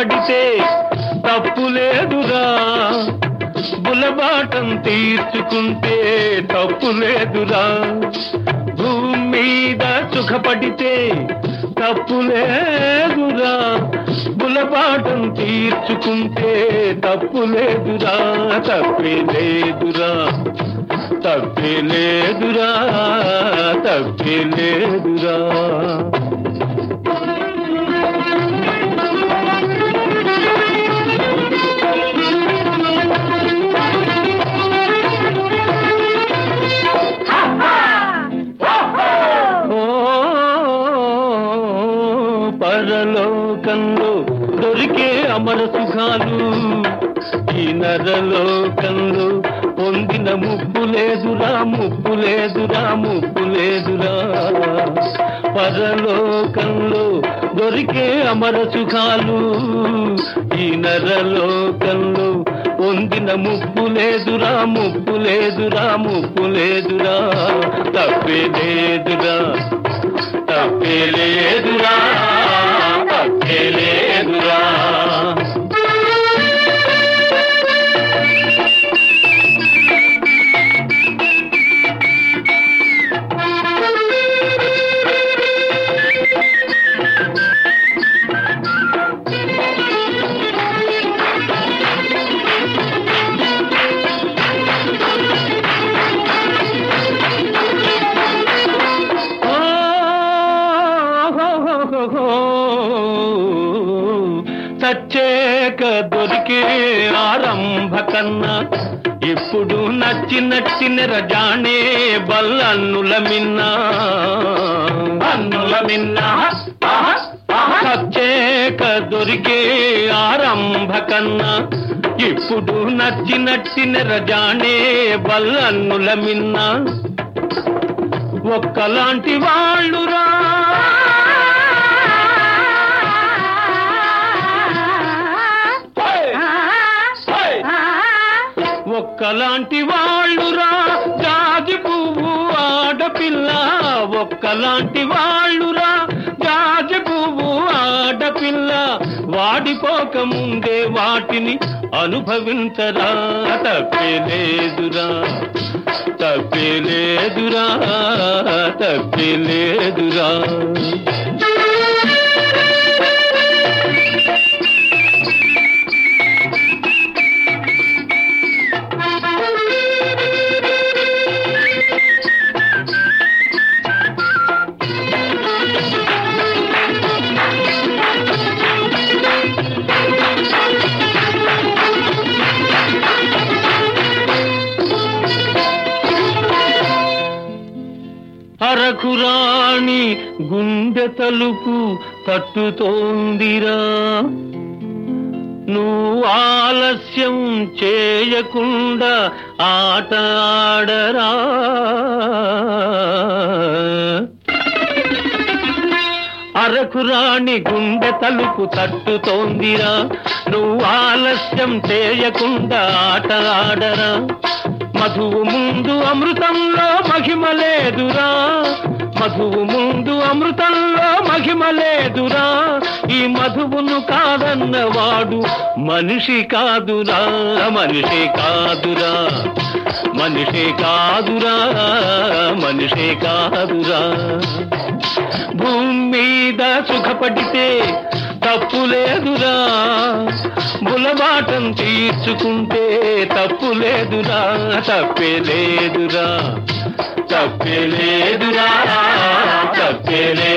సుఖపడితే తప్పు లేదురా, బులబాటం తీర్చుకుంటే తప్పు లేదురా. భూమి మీద సుఖపడితే తప్పు లేదురా, బులబాటం తీర్చుకుంటే తప్పు లేదురా. తప్పే లేదురా, తప్పే లేదురా, తప్పే లేదురా. పరలోకంలో దొరికే అమర సుఖాలు ఈ నరలోకంలో పొందిన ముప్పు లేదురా, ముప్పు లేదురా, ముప్పు లేదురా. పరలోకంలో దొరికే అమర సుఖాలు ఈ నరలోకంలో పొందిన ముప్పు లేదురా, ముప్పు లేదురా, ముప్పు లేదురా. తప్పే లేదురా, తప్పే లేదురా, తప్పే లేదురా. చచ్చేక దొరికే ఆరంభ కన్నా ఇప్పుడు నచ్చిన రజానే బల్లన్నుల మిన్నా, అన్నుల మిన్నా. చచ్చేక దొరికే ఆరంభ కన్నా ఇప్పుడు నచ్చిన రజానే బల్లన్నుల మిన్నా. ఒక్కలాంటి వాళ్ళురా, ఒక్కలాంటి వాళ్ళురా జాజి పువ్వు ఆడపిల్ల. ఒక్కలాంటి వాళ్ళురా జాజి పువ్వు ఆడపిల్ల. వాడిపోక ముందే వాటిని అనుభవించరా. తప్పే లేదురా, తప్పే లేదురా, తప్పే లేదురా. అరకురాణి గుండె తలుపు తట్టుతోందిరా, నువ్వు ఆలస్యం చేయకుండా ఆట ఆడరా. అరకురాణి గుండె తలుపు తట్టుతోందిరా, నువ్వు ఆలస్యం చేయకుండా ఆట ఆడరా. మధువు ముందు అమృతంలో మహిమ లేదురా, మధువు ముందు అమృతంలో మహిమ లేదురా. ఈ మధువును కాదన్నవాడు మనిషి కాదురా, మనిషి కాదురా, మనిషి కాదురా, మనిషి కాదురా. భూమి మీద సుఖపడితే తప్పు లేదురా, బులబాటం తీర్చుకుంటే తప్పు లేదురా. తప్పే లేదురా, తప్పే లేదురా, తప్పే లేదురా.